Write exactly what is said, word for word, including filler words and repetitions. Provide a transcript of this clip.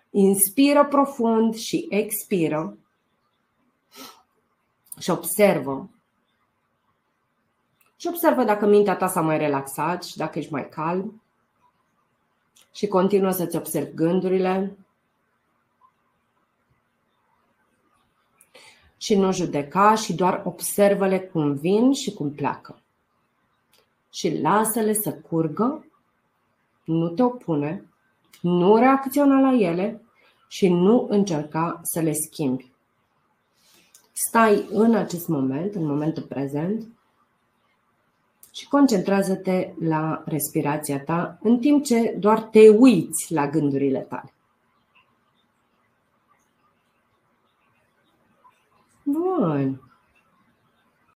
Inspiră profund și expiră și observă. Și observă dacă mintea ta s-a mai relaxat și dacă ești mai calm. Și continuă să-ți observi gândurile. Și nu judeca și doar observă-le cum vin și cum pleacă. Și lasă-le să curgă, nu te opune, nu reacționa la ele și nu încerca să le schimbi. Stai în acest moment, în momentul prezent și concentrează-te la respirația ta în timp ce doar te uiți la gândurile tale. Bun.